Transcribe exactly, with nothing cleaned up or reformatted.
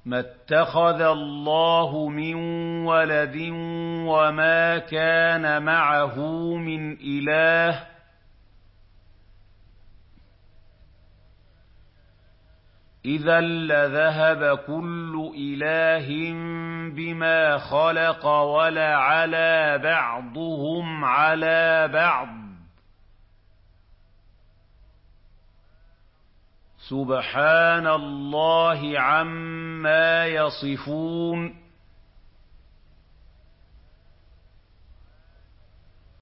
مَا اتَّخَذَ اللَّهُ مِن وَلَدٍ وَمَا كَانَ مَعَهُ مِنْ إِلَٰهٍ ۚ إِذًا لَّذَهَبَ كُلُّ إِلَٰهٍ بِمَا خَلَقَ وَلَعَلَا بَعْضُهُمْ عَلَىٰ بَعْضٍ ۚ سُبْحَانَ اللَّهِ عَمَّا يَصِفُونَ